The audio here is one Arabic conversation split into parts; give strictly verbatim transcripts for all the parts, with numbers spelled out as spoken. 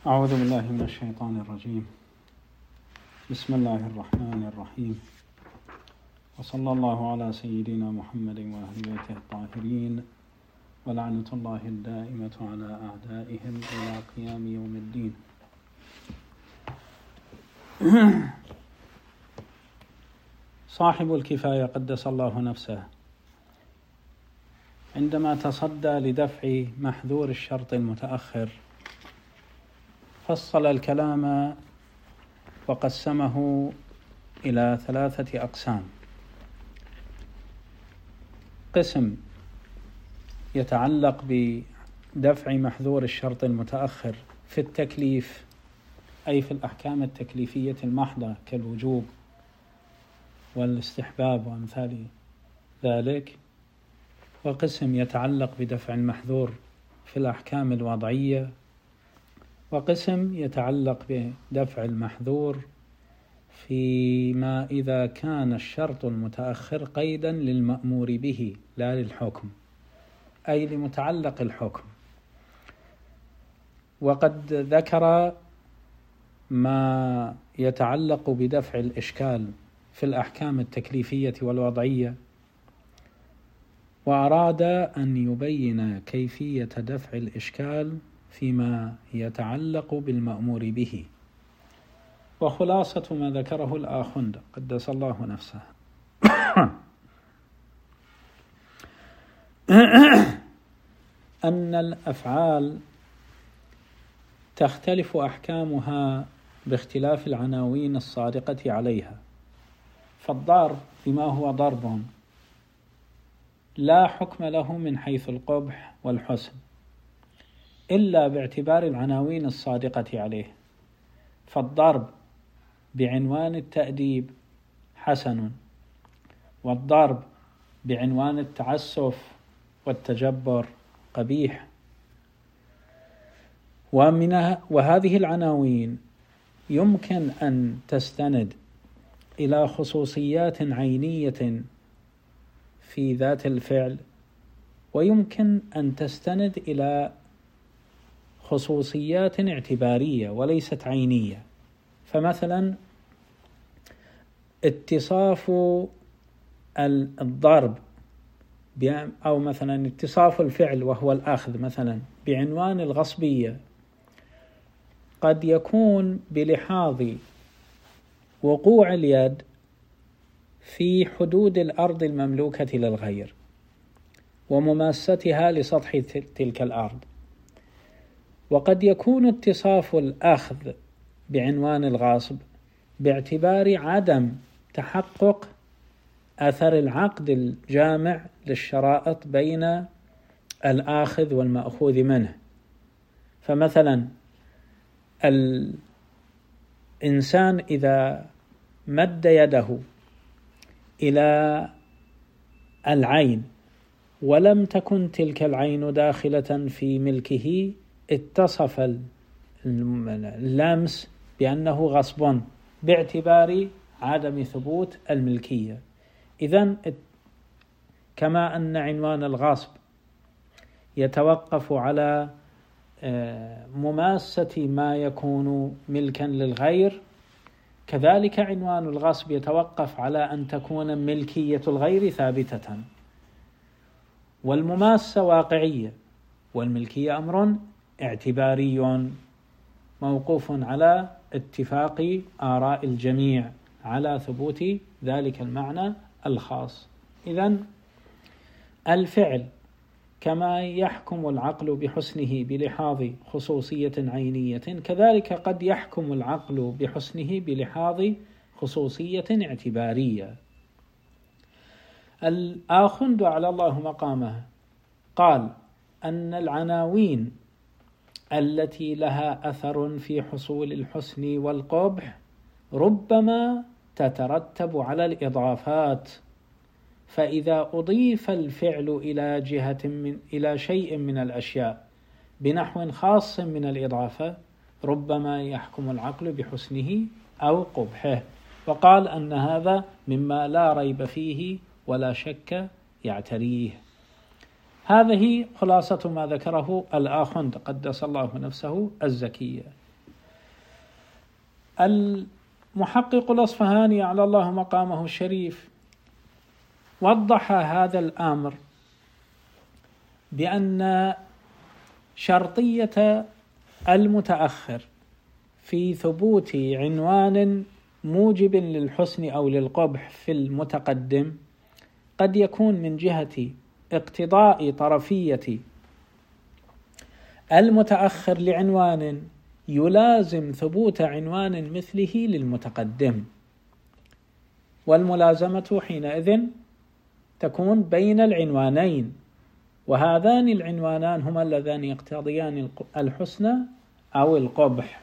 أعوذ بالله من الشيطان الرجيم. بسم الله الرحمن الرحيم، وصلى الله على سيدنا محمد وأهل بيته الطاهرين، ولعنة الله الدائمة على أعدائهم إلى قيام يوم الدين. صاحب الكفاية قدس الله نفسه عندما تصدى لدفع محذور الشرط المتأخر فصل الكلام وقسمه إلى ثلاثة أقسام: قسم يتعلق بدفع محذور الشرط المتأخر في التكليف، أي في الأحكام التكليفية المحضة كالوجوب والاستحباب وأمثال ذلك، وقسم يتعلق بدفع المحذور في الأحكام الوضعية، وقسم يتعلق بدفع المحذور فيما إذا كان الشرط المتأخر قيدا للمأمور به لا للحكم، أي لمتعلق الحكم. وقد ذكر ما يتعلق بدفع الإشكال في الأحكام التكليفية والوضعية، وأراد أن يبين كيفية دفع الإشكال فيما يتعلق بالمأمور به. وخلاصة ما ذكره الآخوند قدس الله نفسه أن الأفعال تختلف أحكامها باختلاف العناوين الصادقة عليها. فالضرب بما هو ضرب لا حكم له من حيث القبح والحسن إلا باعتبار العناوين الصادقة عليه. فالضرب بعنوان التأديب حسن، والضرب بعنوان التعسف والتجبر قبيح. ومن وهذه العناوين يمكن أن تستند إلى خصوصيات عينية في ذات الفعل، ويمكن أن تستند إلى خصوصيات اعتبارية وليست عينية. فمثلا اتصاف الضرب أو مثلا اتصاف الفعل وهو الأخذ مثلا بعنوان الغصبية قد يكون بلحاظ وقوع اليد في حدود الأرض المملوكة للغير ومماستها لسطح تلك الأرض، وقد يكون اتصاف الأخذ بعنوان الغاصب باعتبار عدم تحقق أثر العقد الجامع للشرائط بين الآخذ والمأخوذ منه. فمثلا الإنسان إذا مد يده إلى العين ولم تكن تلك العين داخلة في ملكه اتصف اللمس بأنه غصب باعتبار عدم ثبوت الملكية. إذن كما أن عنوان الغصب يتوقف على مماسة ما يكون ملكا للغير، كذلك عنوان الغصب يتوقف على أن تكون ملكية الغير ثابتة، والمماسة واقعية، والملكية أمر اعتباري موقوف على اتفاق آراء الجميع على ثبوت ذلك المعنى الخاص. إذن الفعل كما يحكم العقل بحسنه بلحاظ خصوصية عينية، كذلك قد يحكم العقل بحسنه بلحاظ خصوصية اعتبارية. الآخوند على الله مقامه قال أن العناوين التي لها أثر في حصول الحسن والقبح ربما تترتب على الإضافات، فإذا أضيف الفعل إلى جهة من إلى شيء من الأشياء بنحو خاص من الإضافة ربما يحكم العقل بحسنه أو قبحه. وقال أن هذا مما لا ريب فيه ولا شك يعتريه. هذه خلاصة ما ذكره الآخوند قدس الله نفسه الزكية. المحقق الأصفهاني على الله مقامه الشريف وضح هذا الأمر بأن شرطية المتأخر في ثبوت عنوان موجب للحسن أو للقبح في المتقدم قد يكون من جهة اقتضاء طرفية المتأخر لعنوان يلازم ثبوت عنوان مثله للمتقدم، والملازمة حينئذ تكون بين العنوانين، وهذان العنوانان هما اللذان يقتضيان الحسن أو القبح.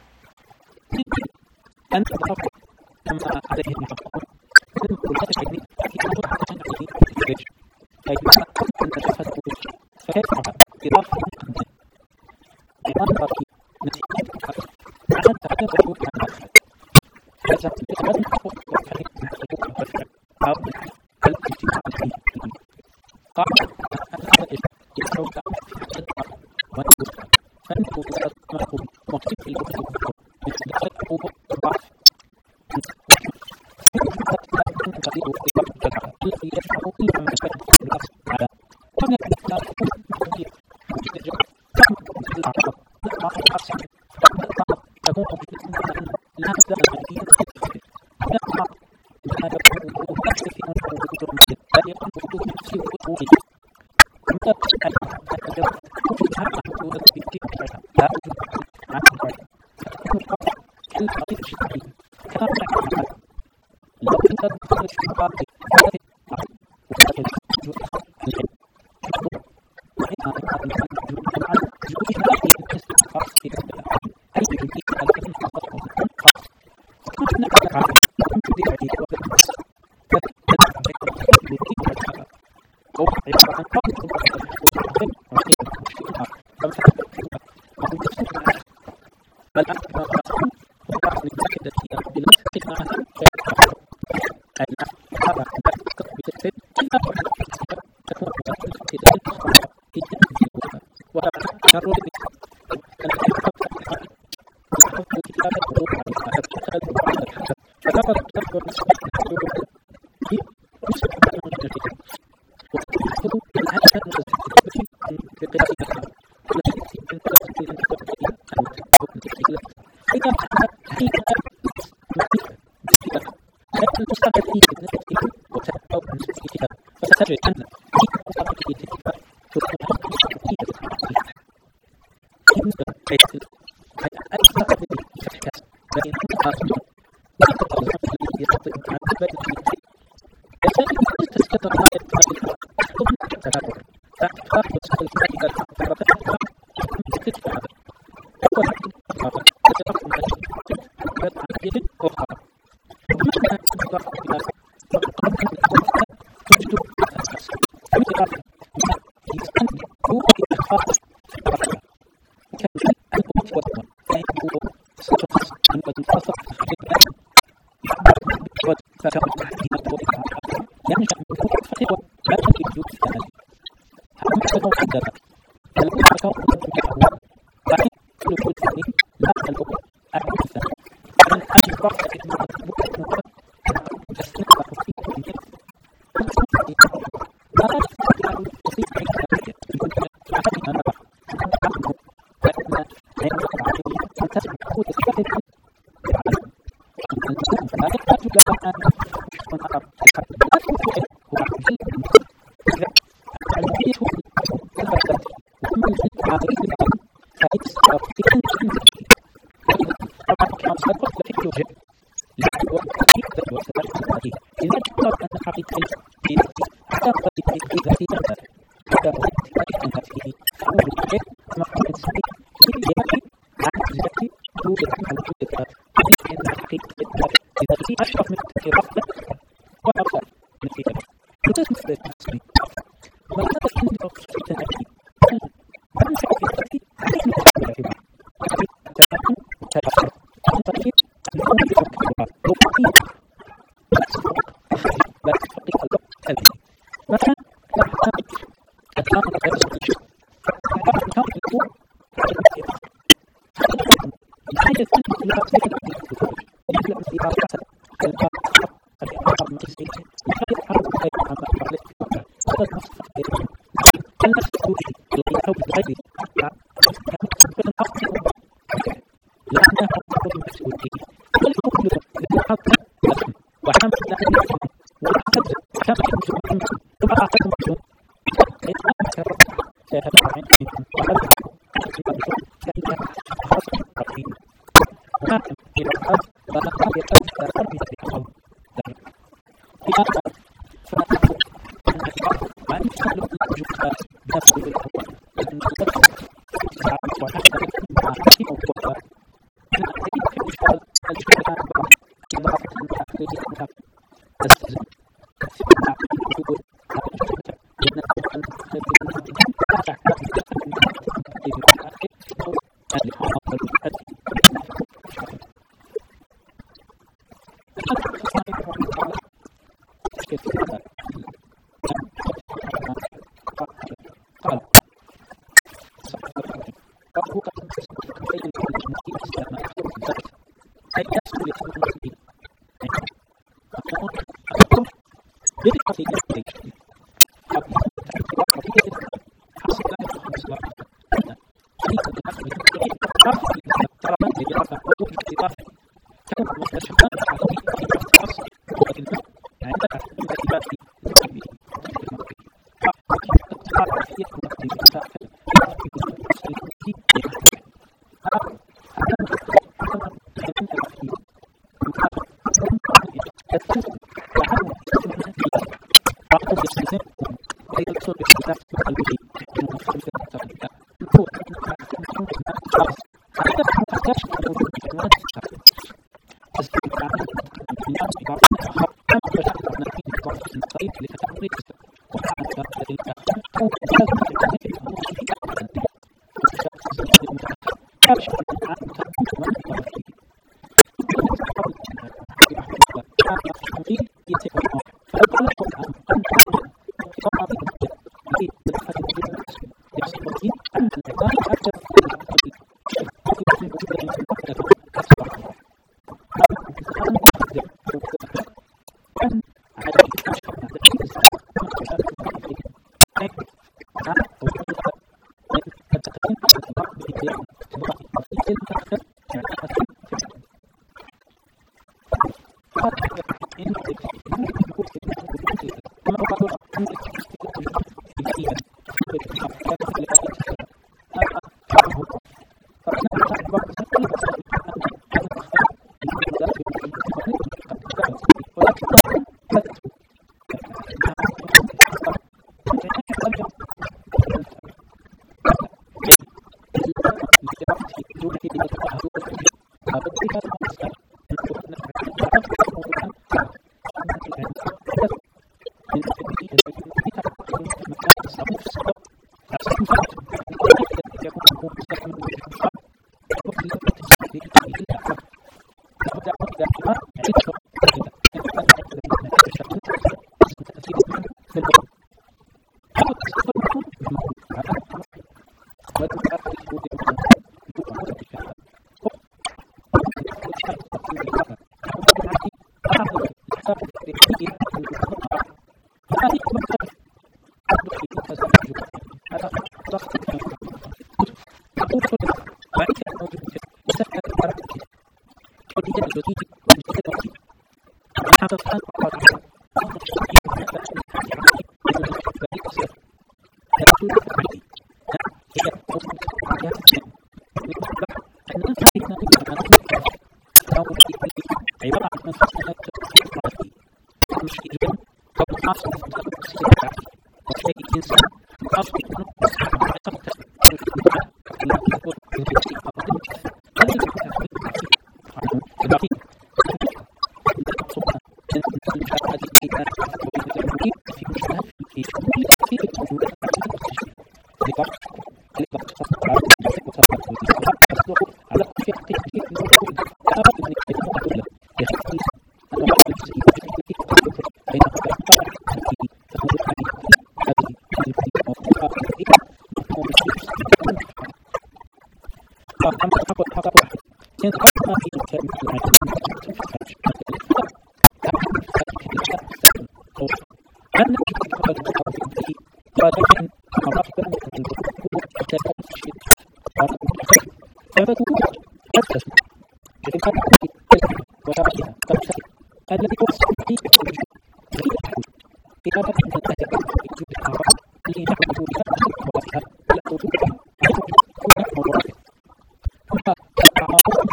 الشرك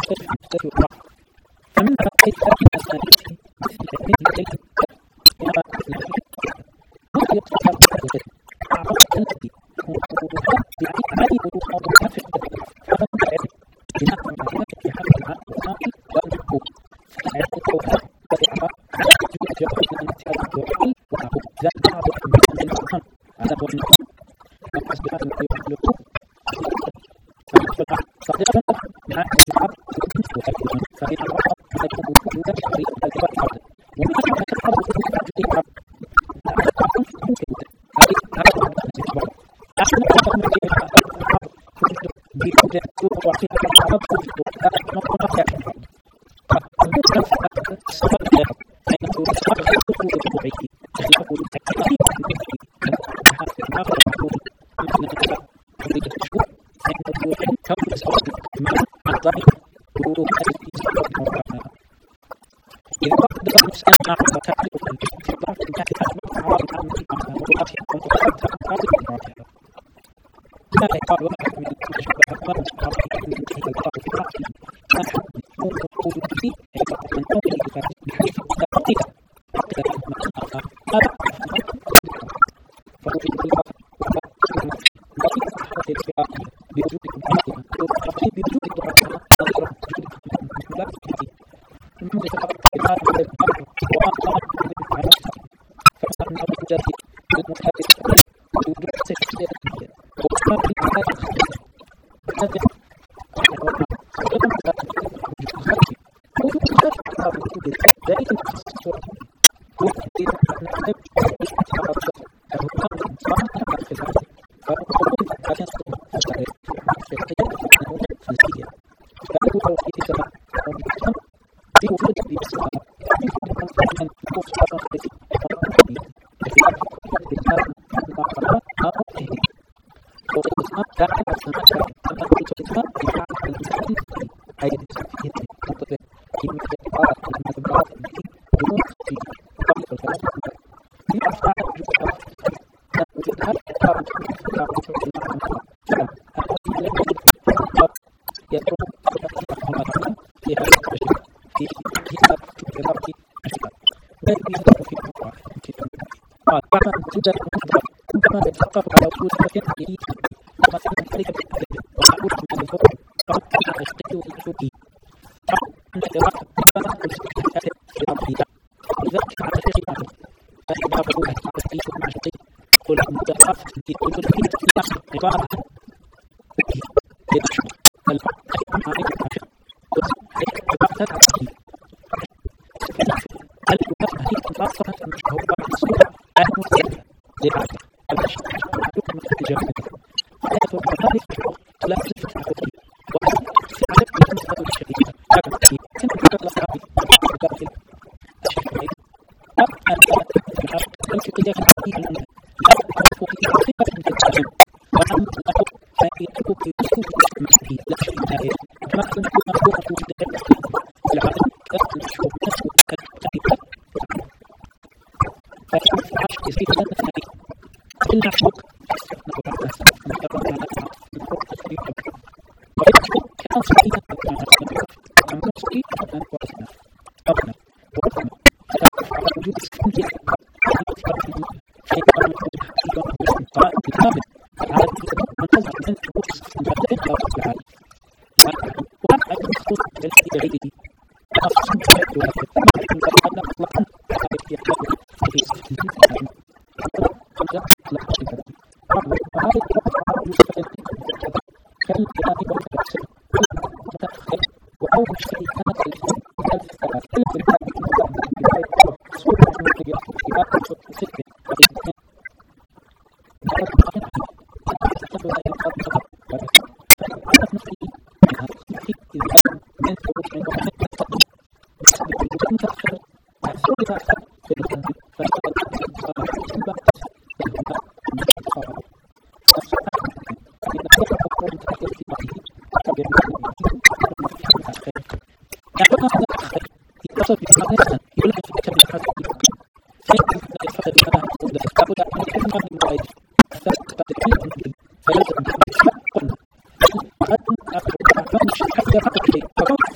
فمنها كيف تأتي أسانيده مثل مثل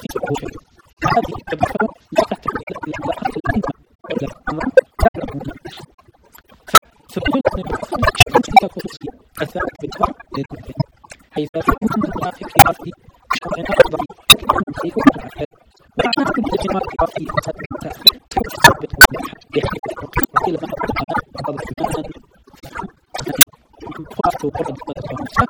هذه الإضافة لا تحتاج إلى إضافة الأمر فثبوت تلك الخصوصية الثابت بالفرق حيث يكون المنافق في أرضه شرعنا أفضل يكون الآخر ومعنى كل الجماعة في أرضه ثابت بحيث وكل ما قبل الآن فأرضه قرد قد خمسة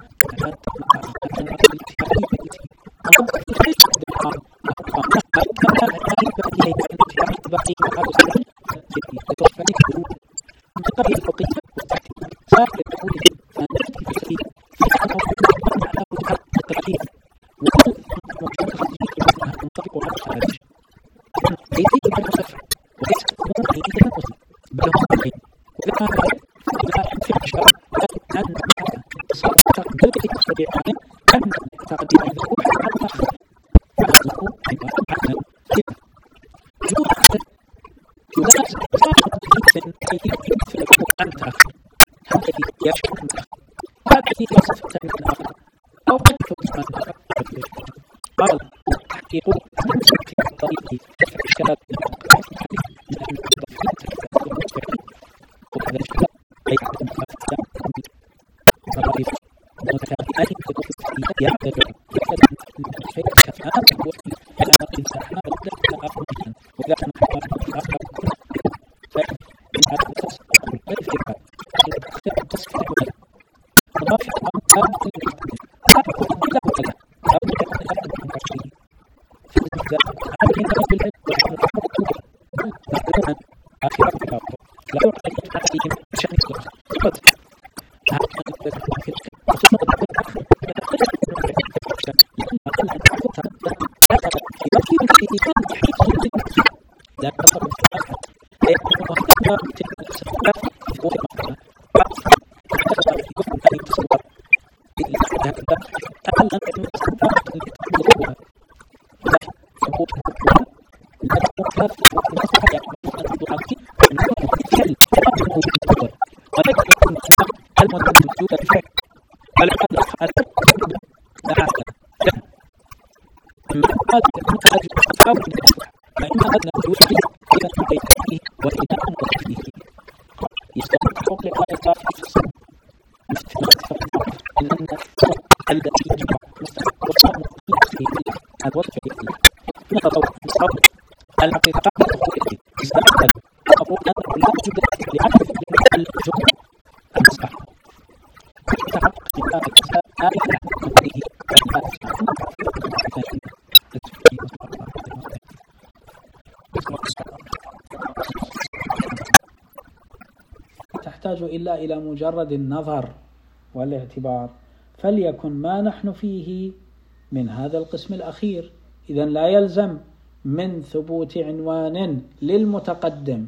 تحتاج إلا إلى مجرد النظر والاعتبار، فليكن ما نحن فيه من هذا القسم الأخير. إذن لا يلزم من ثبوت عنوان للمتقدم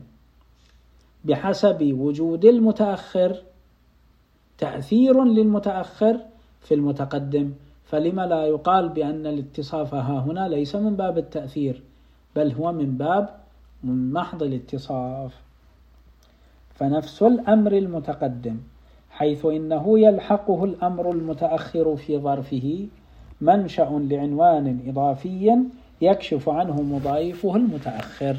بحسب وجود المتأخر تأثير للمتأخر في المتقدم، فلما لا يقال بأن الاتصاف ها هنا ليس من باب التأثير بل هو من باب من محض الاتصاف. فنفس الأمر المتقدم حيث إنه يلحقه الأمر المتأخر في ظرفه منشأ لعنوان إضافي يكشف عنه مضايفه المتأخر.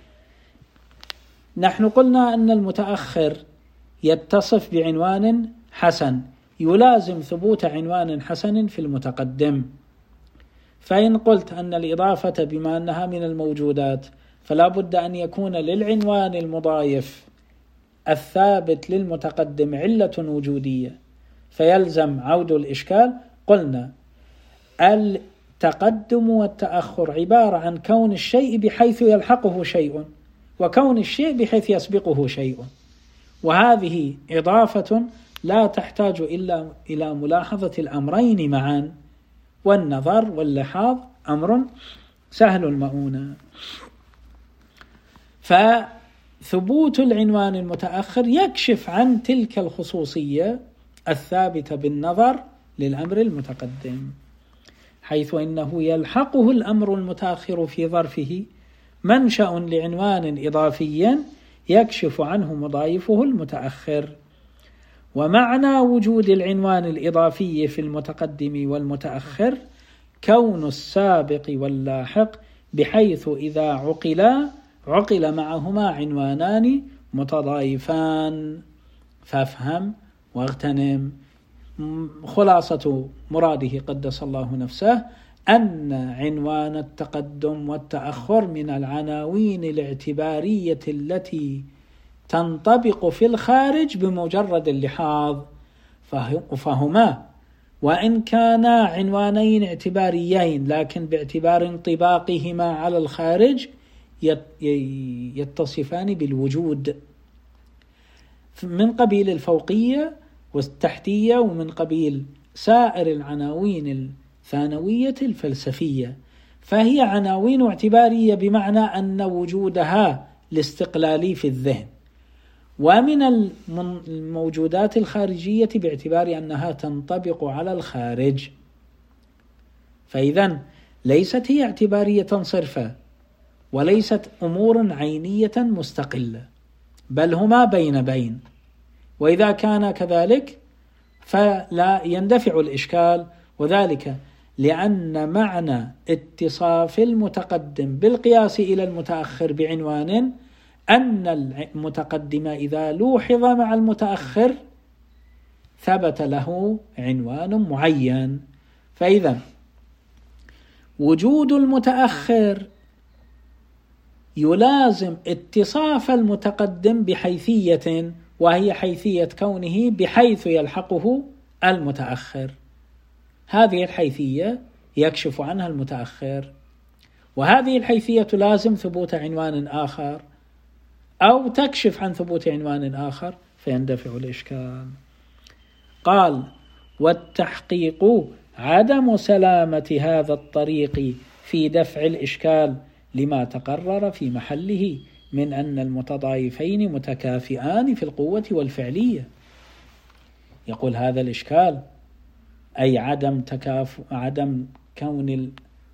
نحن قلنا أن المتأخر يتصف بعنوان حسن، يلازم ثبوت عنوان حسن في المتقدم. فإن قلت أن الإضافة بما أنها من الموجودات فلا بد أن يكون للعنوان المضايف الثابت للمتقدم علة وجودية، فيلزم عود الإشكال. قلنا التقدم والتأخر عبارة عن كون الشيء بحيث يلحقه شيء وكون الشيء بحيث يسبقه شيء، وهذه إضافة لا تحتاج إلا إلى ملاحظة الأمرين معا، والنظر واللحاظ أمر سهل المؤونة. فثبوت العنوان المتأخر يكشف عن تلك الخصوصية الثابتة بالنظر للأمر المتقدم، حيث إنه يلحقه الأمر المتأخر في ظرفه منشأ لعنوان إضافي يكشف عنه مضايفه المتأخر. ومعنى وجود العنوان الإضافي في المتقدم والمتأخر كون السابق واللاحق بحيث إذا عقلا عقل معهما عنوانان متضايفان. فافهم واغتنم. خلاصة مراده قدس الله نفسه أن عنوان التقدم والتأخر من العناوين الاعتبارية التي تنطبق في الخارج بمجرد اللحاظ، فهما وإن كانا عنوانين اعتباريين لكن باعتبار انطباقهما على الخارج يتصفان بالوجود من قبيل الفوقية والتحتية، ومن قبيل سائر العناوين الثانوية الفلسفية، فهي عناوين اعتبارية بمعنى أن وجودها الاستقلالي في الذهن، ومن الموجودات الخارجية باعتبار أنها تنطبق على الخارج. فإذن ليست هي اعتبارية صرفة، وليست أمور عينية مستقلة، بل هما بين بين. وإذا كان كذلك فلا يندفع الإشكال، وذلك لأن معنى اتصاف المتقدم بالقياس إلى المتأخر بعنوان أن المتقدم إذا لوحظ مع المتأخر ثبت له عنوان معين. فإذا وجود المتأخر يلازم اتصاف المتقدم بحيثية، وهي حيثية كونه بحيث يلحقه المتأخر. هذه الحيثية يكشف عنها المتأخر، وهذه الحيثية لازم ثبوت عنوان آخر أو تكشف عن ثبوت عنوان آخر فيندفع الإشكال. قال: والتحقيق عدم سلامة هذا الطريق في دفع الإشكال لما تقرر في محله من أن المتضايفين متكافئان في القوة والفعلية. يقول هذا الإشكال أي عدم تكافؤ عدم كون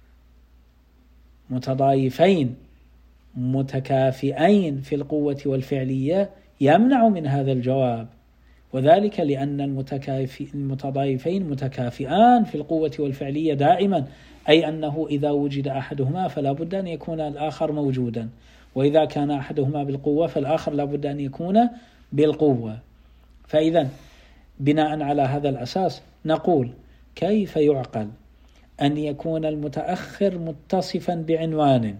المتضايفين متكافئين في القوة والفعلية يمنع من هذا الجواب، وذلك لأن المتضايفين متكافئان في القوة والفعلية دائما، أي أنه إذا وجد أحدهما فلا بد أن يكون الآخر موجودا، وإذا كان أحدهما بالقوة فالآخر لا بد أن يكون بالقوة. فإذا بناء على هذا الأساس نقول: كيف يعقل أن يكون المتأخر متصفا بعنوان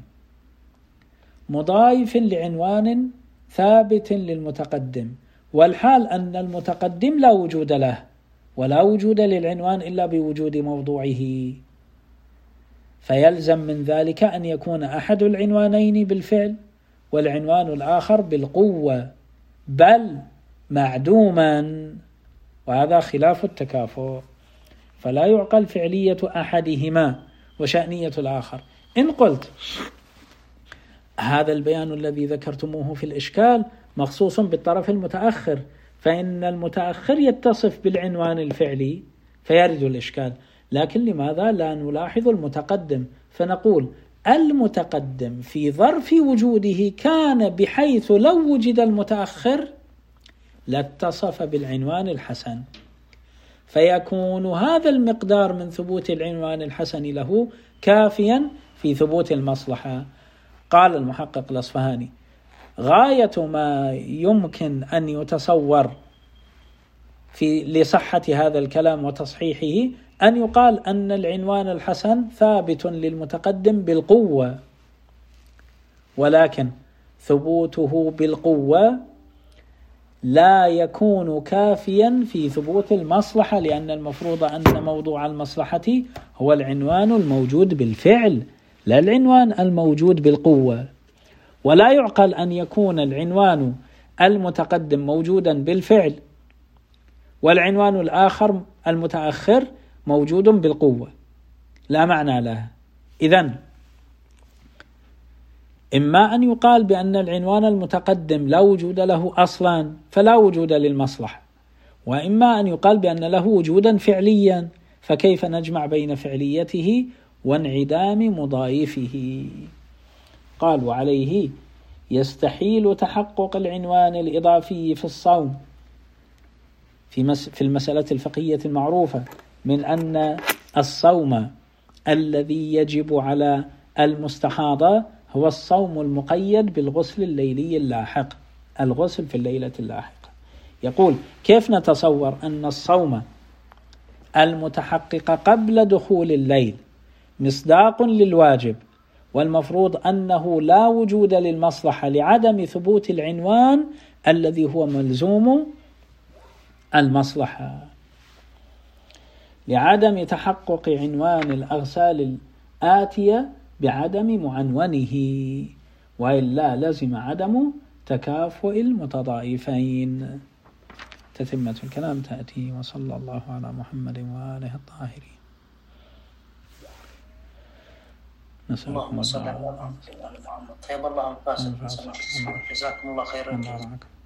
مضايف لعنوان ثابت للمتقدم، والحال أن المتقدم لا وجود له ولا وجود للعنوان إلا بوجود موضوعه؟ فيلزم من ذلك أن يكون أحد العنوانين بالفعل والعنوان الآخر بالقوة، بل معدوما، وهذا خلاف التكافؤ. فلا يعقل فعلية أحدهما وشأنية الآخر. إن قلت هذا البيان الذي ذكرتموه في الإشكال مخصوص بالطرف المتأخر، فإن المتأخر يتصف بالعنوان الفعلي فيرد الإشكال، لكن لماذا لا نلاحظ المتقدم فنقول المتقدم في ظرف وجوده كان بحيث لو وجد المتأخر لاتصف بالعنوان الحسن، فيكون هذا المقدار من ثبوت العنوان الحسن له كافيا في ثبوت المصلحة. قال المحقق الأصفهاني: غاية ما يمكن أن يتصور في لصحة هذا الكلام وتصحيحه أن يقال أن العنوان الحسن ثابت للمتقدم بالقوة، ولكن ثبوته بالقوة لا يكون كافيا في ثبوت المصلحة، لأن المفروض أن موضوع المصلحة هو العنوان الموجود بالفعل لا العنوان الموجود بالقوة. ولا يعقل أن يكون العنوان المتقدم موجودا بالفعل والعنوان الآخر المتأخر موجود بالقوة، لا معنى له. إذن إما أن يقال بأن العنوان المتقدم لا وجود له أصلا فلا وجود للمصلحة، وإما أن يقال بأن له وجودا فعليا، فكيف نجمع بين فعليته وانعدام مضايفه؟ قال: وعليه يستحيل تحقق العنوان الإضافي في الصوم في, مس في المسألة الفقهية المعروفة من أن الصوم الذي يجب على المستحاضة هو الصوم المقيد بالغسل الليلي اللاحق، الغسل في الليلة اللاحقة. يقول: كيف نتصور أن الصوم المتحقق قبل دخول الليل مصداق للواجب، والمفروض أنه لا وجود للمصلحة لعدم ثبوت العنوان الذي هو ملزوم المصلحة، لعدم تحقق عنوان الأغسال الآتية بعدم معنونه، وإلا لزم عدم تكافؤ المتضاعفين. تتمة الكلام تأتي. وصلى الله على محمد وآله الطاهرين. اللهم صل على محمد. طيب الله أنفاسكم. جزاكم الله خيرا.